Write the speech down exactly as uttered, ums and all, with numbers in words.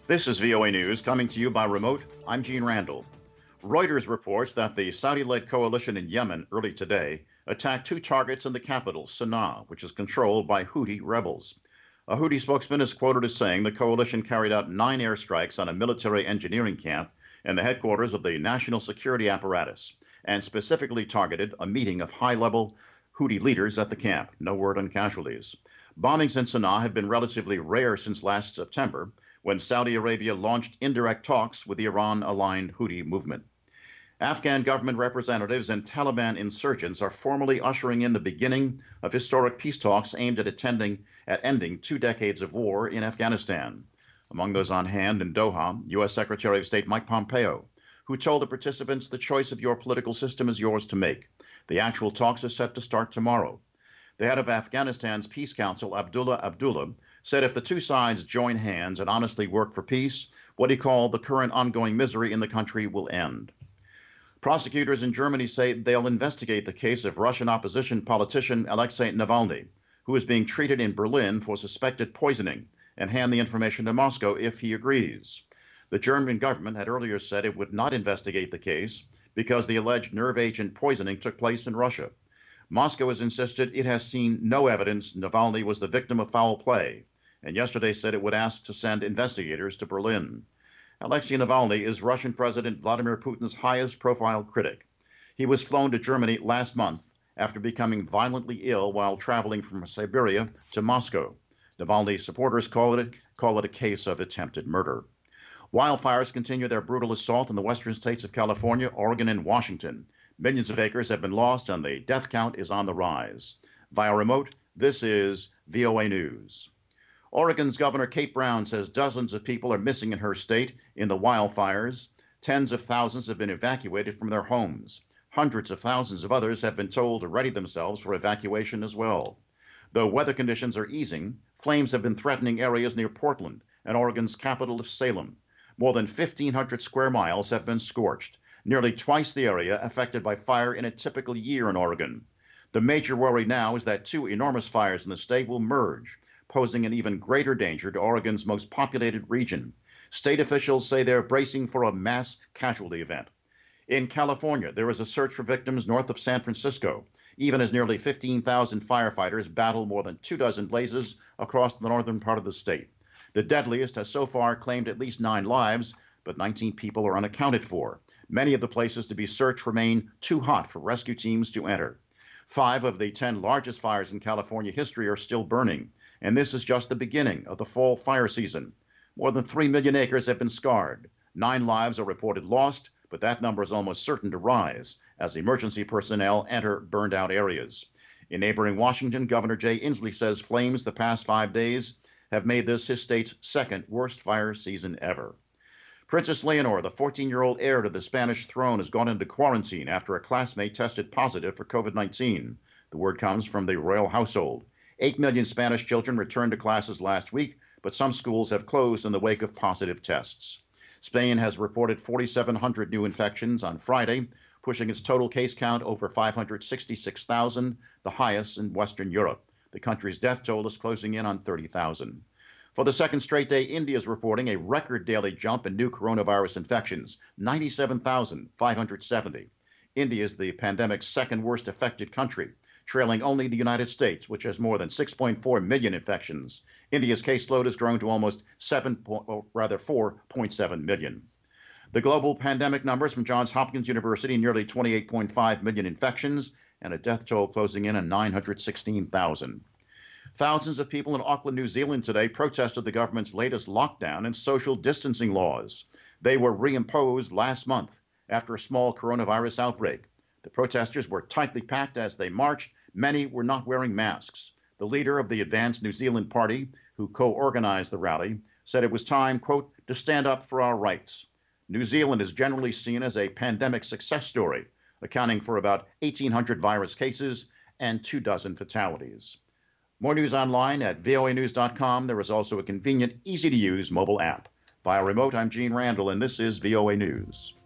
This is V O A News coming to you by remote. I'm Gene Randall. Reuters reports that the Saudi-led coalition in Yemen early today attacked two targets in the capital, Sana'a, which is controlled by Houthi rebels. A Houthi spokesman is quoted as saying the coalition carried out nine airstrikes on a military engineering camp and the headquarters of the national security apparatus, and specifically targeted a meeting of high-level Houthi leaders at the camp. No word on casualties. Bombings in Sana'a have been relatively rare since last September, when Saudi Arabia launched indirect talks with the Iran-aligned Houthi movement. Afghan government representatives and Taliban insurgents are formally ushering in the beginning of historic peace talks aimed at attending at ending two decades of war in Afghanistan. Among those on hand in Doha, U S Secretary of State Mike Pompeo, who told the participants the choice of your political system is yours to make. The actual talks are set to start tomorrow. The head of Afghanistan's Peace Council, Abdullah Abdullah, said if the two sides join hands and honestly work for peace, what he called the current ongoing misery in the country will end. Prosecutors in Germany say they'll investigate the case of Russian opposition politician Alexei Navalny, who is being treated in Berlin for suspected poisoning, and hand the information to Moscow if he agrees. The German government had earlier said it would not investigate the case because the alleged nerve agent poisoning took place in Russia. Moscow has insisted it has seen no evidence Navalny was the victim of foul play, and yesterday said it would ask to send investigators to Berlin. Alexei Navalny is Russian President Vladimir Putin's highest profile critic. He was flown to Germany last month after becoming violently ill while traveling from Siberia to Moscow. Navalny's supporters call it, call it a case of attempted murder. Wildfires continue their brutal assault in the western states of California, Oregon, and Washington. Millions of acres have been lost, and the death count is on the rise. Via remote, this is V O A News. Oregon's Governor Kate Brown says dozens of people are missing in her state in the wildfires. Tens of thousands have been evacuated from their homes. Hundreds of thousands of others have been told to ready themselves for evacuation as well. Though weather conditions are easing, flames have been threatening areas near Portland and Oregon's capital of Salem. More than fifteen hundred square miles have been scorched, nearly twice the area affected by fire in a typical year in Oregon. The major worry now is that two enormous fires in the state will merge, posing an even greater danger to Oregon's most populated region. State officials say they're bracing for a mass casualty event. In California, there is a search for victims north of San Francisco, even as nearly fifteen thousand firefighters battle more than two dozen blazes across the northern part of the state. The deadliest has so far claimed at least nine lives, but nineteen people are unaccounted for. Many of the places to be searched remain too hot for rescue teams to enter. Five of the ten largest fires in California history are still burning, and this is just the beginning of the fall fire season. More than three million acres have been scarred. Nine lives are reported lost, but that number is almost certain to rise as emergency personnel enter burned out areas. In neighboring Washington, Governor Jay Inslee says flames the past five days have made this his state's second worst fire season ever. Princess Leonor, the fourteen-year-old heir to the Spanish throne, has gone into quarantine after a classmate tested positive for COVID nineteen. The word comes from the royal household. Eight million Spanish children returned to classes last week, but some schools have closed in the wake of positive tests. Spain has reported forty-seven hundred new infections on Friday, pushing its total case count over five hundred sixty-six thousand, the highest in Western Europe. The country's death toll is closing in on thirty thousand. For the second straight day, India is reporting a record daily jump in new coronavirus infections, ninety-seven thousand five hundred seventy. India is the pandemic's second worst affected country, trailing only the United States, which has more than six point four million infections. India's caseload has grown to almost seven, or rather four point seven million. The global pandemic numbers from Johns Hopkins University, nearly twenty-eight point five million infections, and a death toll closing in on nine hundred sixteen thousand. Thousands of people in Auckland, New Zealand today protested the government's latest lockdown and social distancing laws. They were reimposed last month after a small coronavirus outbreak. The protesters were tightly packed as they marched. Many were not wearing masks. The leader of the Advanced New Zealand Party, who co-organized the rally, said it was time, quote, to stand up for our rights. New Zealand is generally seen as a pandemic success story, accounting for about eighteen hundred virus cases and two dozen fatalities. More news online at V O A news dot com. There is also a convenient, easy-to-use mobile app. Via remote, I'm Gene Randall, and this is V O A News.